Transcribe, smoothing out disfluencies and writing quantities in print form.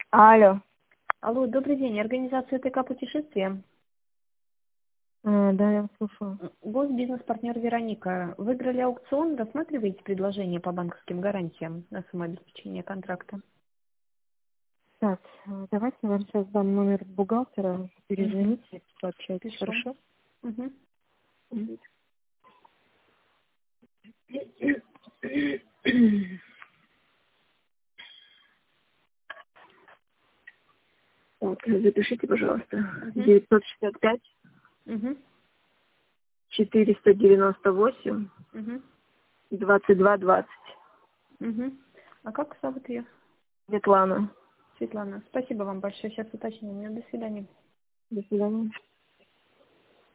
Алло. Алло, добрый день. Организация ТК «Путешествия». Да, я вас слушаю. Бизнес-партнер Вероника. Выиграли аукцион. Рассматриваете предложение по банковским гарантиям на самообеспечение контракта? Так, давайте я вам сейчас дам номер бухгалтера. Перезвоните, пообщайтесь, Пишу. хорошо? Мгм. Так, запишите, пожалуйста. Мгм. 965 Мгм. 498 Мгм. 2220. Мгм. А как зовут ее? Светлана. Светлана. Спасибо вам большое. Сейчас уточним. До свидания. До свидания.